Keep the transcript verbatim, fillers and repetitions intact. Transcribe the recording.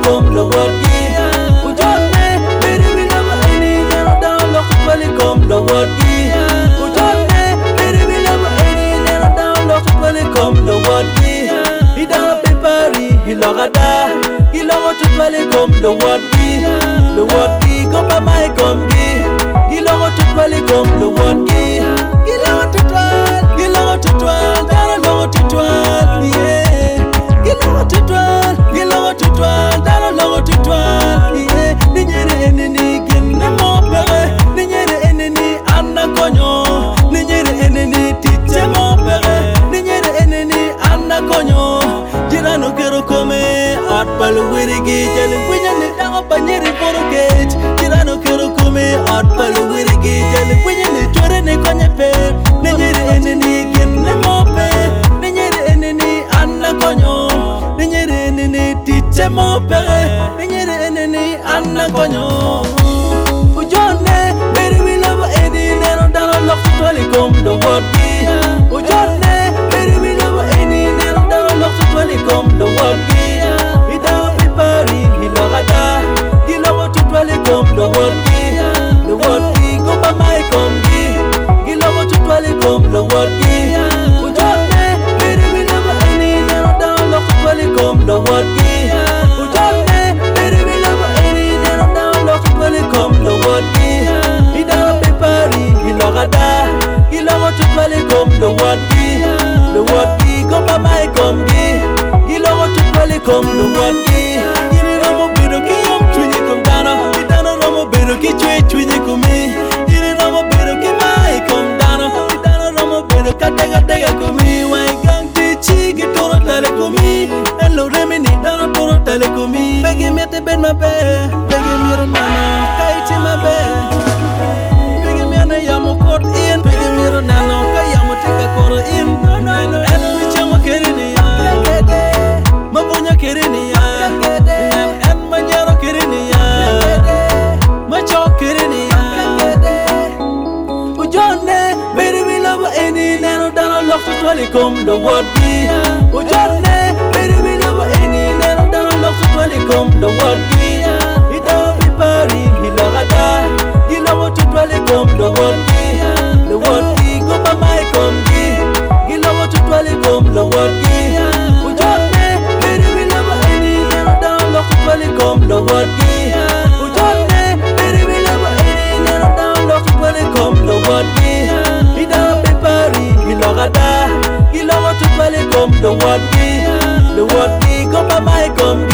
kom lo wodi ujone beri bila ma eni nero down lo kwali kom lo wodi ujone beri bila ma eni nero down lo kwali kom lo wodi ida pepari hilogada hilogo kwali kom lo wodi lo wodi ko pa mai kom di hilogo kwali kom lo wodi hilogo twal hilogo twal dara logo twal yeah hilogo twal hilogo twal dara logo twal yeah ninyere eneni genna mo pere ninyere eneni anna konyo ninyere eneni tiche mo pere ninyere eneni anna konyo jirano kero kome at palu wirigi jale winyane dago banyeri forget jirano kero kome at palu wirigi jale winyane tore ne konye pe ninyere eneni genna mo pe ninyere eneni anna konyo ninyere eneni tiche mo pere ninyere eneni anna konyo ujone beri wila ba edi nero dano lok twali kom do wodi ujone beri wila ba edi nero dano lok twali kom do wodi ida pipari hilogada hilogo twali kom do wodi do wodi ko ba mai kom di hilogo twali kom do wodi ujone beri wila ba edi nero dano lok twali kom do wodi ujone beri wila ba edi nero dano lok twali kom do wodi ida pipari hilogada hilogo twali kom do wodi do wodi ko ba mai kom di hilogo twali kom do wodi iri romo biro ki yom chunye kom dano dano romo biro ki chwe chunye komi iri romo biro ki mai kom dano dano romo biro ka tega tega komi wai gang ti chi ki toro tale komi hello remini dano toro tale komi begi mete ben ma be begi miro nana kai chi ma be begi mena yamo kot in begi miro nana kai yamo tika koro in eno mi chamo kerini ya ma bunya kerini ya en ma nyaro kerini ya ma chok kerini ya ujone beri wila ba eni nero dano lok twali kom do wodi ujone beri wila ba eni nero dano lok twali kom do wodi ida pipari hilogada hilogo twali kom do wodi do wodi ko ba mai kom di hilogo twali kom do wodi ujone beri wila ba eni nero dano lok twali kom do wodi ujone beri wila ba eni nero dano lok twali kom do wodi ida pipari hilogada hilogo twali kom do wodi do wodi ko ba mai kom